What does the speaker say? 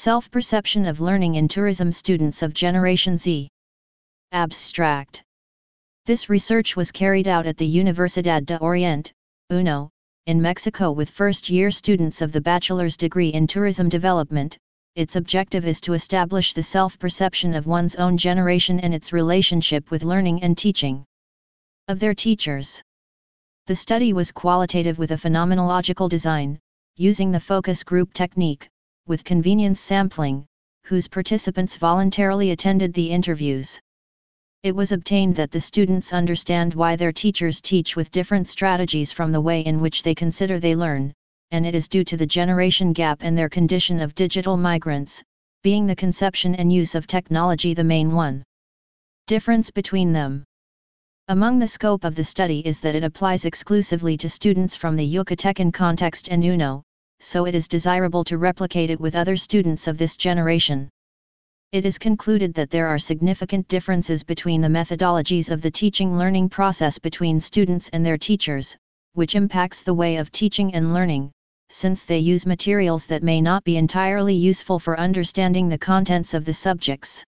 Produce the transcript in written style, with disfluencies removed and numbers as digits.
Self-perception of learning in tourism students of Generation Z. Abstract. This research was carried out at the Universidad de Oriente, UNO, in Mexico with first-year students of the bachelor's degree in tourism development. Its objective is to establish the self-perception of one's own generation and its relationship with learning and teaching of their teachers. The study was qualitative with a phenomenological design, using the focus group technique, with convenience sampling, whose participants voluntarily attended the interviews. It was obtained that the students understand why their teachers teach with different strategies from the way in which they consider they learn, and it is due to the generation gap and their condition of digital migrants, being the conception and use of technology the main one. Difference between them. Among the scope of the study is that it applies exclusively to students from the Yucatecan context and UNO, so it is desirable to replicate it with other students of this generation. It is concluded that there are significant differences between the methodologies of the teaching-learning process between students and their teachers, which impacts the way of teaching and learning, since they use materials that may not be entirely useful for understanding the contents of the subjects.